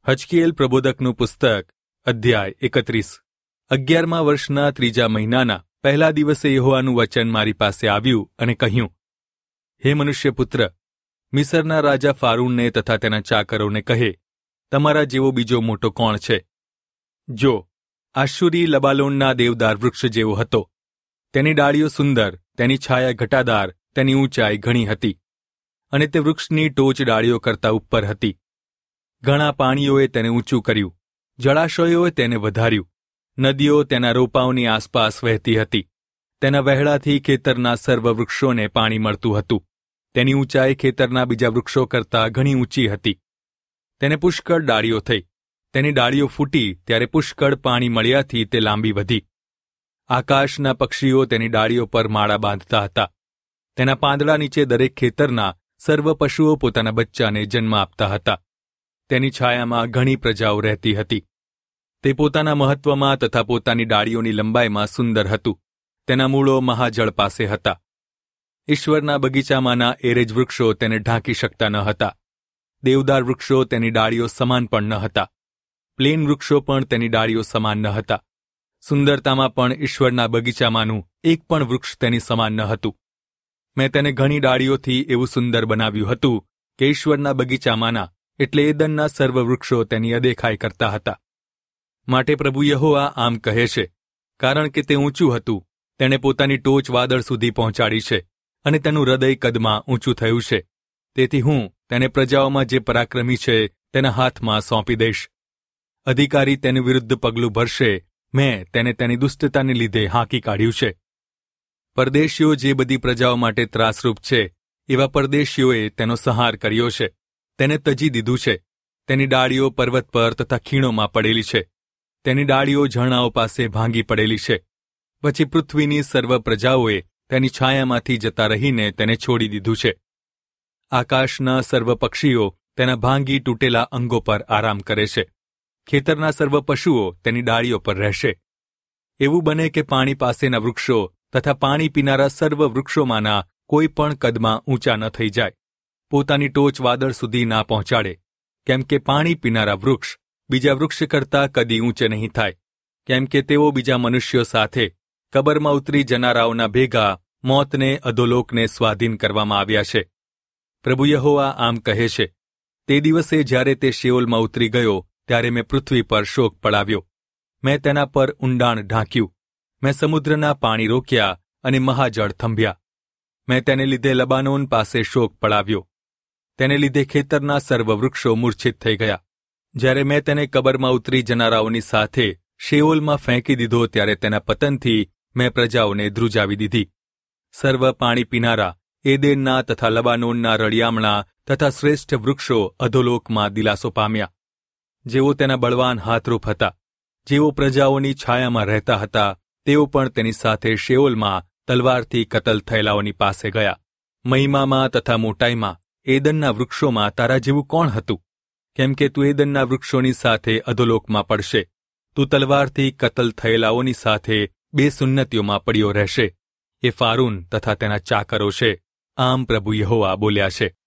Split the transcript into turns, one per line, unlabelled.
હજકીએલ પ્રબોધકનું પુસ્તક અધ્યાય 31। 11મા વર્ષના 3જા મહિનાના પહેલા દિવસે યહોવાનું વચન મારી પાસે આવ્યું અને કહ્યું, હે મનુષ્યપુત્ર, મિસરના રાજા ફારૂનને તથા તેના ચાકરોને કહે, તમારા જેવો બીજો મોટો કોણ છે? જો આશુરી લબાલોનના દેવદાર વૃક્ષ જેવો હતો. તેની ડાળીઓ સુંદર, તેની છાયા ઘટાદાર, તેની ઊંચાઈ ઘણી હતી, અને તે વૃક્ષની ટોચ ડાળીઓ કરતાં ઉપર હતી. ઘણા પાણીઓએ તેને ઊંચું કર્યું, જળાશયોએ તેને વધાર્યું, નદીઓ તેના રોપાઓની આસપાસ વહેતી હતી. તેના વહેડાથી ખેતરના સર્વ વૃક્ષોને પાણી મળતું હતું. તેની ઊંચાઈ ખેતરના બીજા વૃક્ષો કરતાં ઘણી ઊંચી હતી. તેને પુષ્કળ ડાળીઓ થઈ. તેની ડાળીઓ ફૂટી ત્યારે પુષ્કળ પાણી મળ્યાથી તે લાંબી વધી. આકાશના પક્ષીઓ તેની ડાળીઓ પર માળા બાંધતા હતા. તેના પાંદડા નીચે દરેક ખેતરના સર્વ પશુઓ પોતાના બચ્ચાને જન્મ આપતા હતા. તેની છાયામાં ઘણી પ્રજાઓ રહેતી હતી. તે પોતાના મહત્વમાં તથા પોતાની ડાળીઓની લંબાઈમાં સુંદર હતું. તેના મૂળો મહાજળ પાસે હતા. ઈશ્વરના બગીચામાંના એરેજ વૃક્ષો તેને ઢાંકી શકતા ન હતા. દેવદાર વૃક્ષો તેની ડાળીઓ સમાન પણ ન હતા. પ્લેન વૃક્ષો પણ તેની ડાળીઓ સમાન ન હતા. સુંદરતામાં પણ ઈશ્વરના બગીચામાંનું એક પણ વૃક્ષ તેની સમાન ન હતું. મેં તેને ઘણી ડાળીઓથી એવું સુંદર બનાવ્યું હતું કે ઈશ્વરના બગીચામાંના એટલે એદનના સર્વ વૃક્ષો તેની અદેખાઈ કરતા હતા. માટે પ્રભુ યહોવા આમ કહે છે, કારણ કે તે ઊંચું હતું, તેણે પોતાની ટોચ વાદળ સુધી પહોંચાડી છે, અને તેનું હૃદય કદમાં ઊંચું થયું છે. તેથી હું તેને પ્રજાઓમાં જે પરાક્રમી છે તેના હાથમાં સોંપી દઈશ. અધિકારી તેની વિરુદ્ધ પગલું ભરશે. મેં તેને તેની દુષ્ટતાને લીધે હાંકી કાઢ્યું છે. પરદેશીઓ જે બધી પ્રજાઓ માટે ત્રાસરૂપ છે, એવા પરદેશીઓએ તેનો સંહાર કર્યો છે. તેને તજી દીધું છે. તેની ડાળીઓ પર્વત પર તથા ખીણોમાં પડેલી છે. તેની ડાળીઓ ઝરણાઓ પાસે ભાંગી પડેલી છે. પછી પૃથ્વીની સર્વ પ્રજાઓએ તેની છાયામાંથી જતા રહીને તેને છોડી દીધું છે. આકાશના સર્વ પક્ષીઓ તેના ભાંગી તૂટેલા અંગો પર આરામ કરે છે. ખેતરના સર્વ પશુઓ તેની ડાળીઓ પર રહેશે. એવું બને કે પાણી પાસેના વૃક્ષો તથા પાણી પીનારા સર્વ વૃક્ષોમાંના કોઈ પણ કદમાં ઊંચા ન થઈ જાય, પોતાની ટોચ વાદળ સુધી ના પહોંચાડે, કેમ કે પાણી પીનારા વૃક્ષ બીજા વૃક્ષ કરતાં કદી ઊંચે નહીં થાય, કેમ કે તેઓ બીજા મનુષ્યો સાથે કબરમાં ઉતરી જનારાઓના ભેગા મોતને અધોલોકને સ્વાધીન કરવામાં આવ્યા છે. પ્રભુ યહોવા આમ કહે છે, તે દિવસે જ્યારે તે શેઓલમાં ઉતરી ગયો ત્યારે મેં પૃથ્વી પર શોક પડાવ્યો. મેં તેના પર ઊંડાણ ઢાંક્યું. મેં સમુદ્રના પાણી રોક્યા અને મહાજળ થંભ્યા. મેં તેને લીધે લબાનોન પાસે શોક પડાવ્યો. તેને લીધે ખેતરના સર્વ વૃક્ષો મૂર્છિત થઈ ગયા. જ્યારે મેં તેને કબરમાં ઉતરી જનારાઓની સાથે શેઓલમાં ફેંકી દીધો ત્યારે તેના પતનથી મેં પ્રજાઓને ધ્રુજાવી દીધી. સર્વ પાણી પીનારા એદેનના તથા લબાનોનના રળિયામણા તથા શ્રેષ્ઠ વૃક્ષો અધોલોકમાં દિલાસો પામ્યા. જેઓ તેના બળવાન હાથરૂપ હતા, જેઓ પ્રજાઓની છાયામાં રહેતા હતા, તેઓ પણ તેની સાથે શેઓલમાં તલવારથી કતલ થયેલાઓની પાસે ગયા. મહિમામાં તથા મોટાઈમાં એદનના વૃક્ષોમાં તારા જેવું કોણ હતું? કેમ કે તું એદનના વૃક્ષોની સાથે અધોલોકમાં પડશે. તું તલવારથી કતલ થયેલાઓની સાથે બે સુન્નતીઓમાં પડ્યો રહેશે. એ ફારૂન તથા તેના ચાકરો છે. આમ પ્રભુ યહોવા બોલ્યા છે.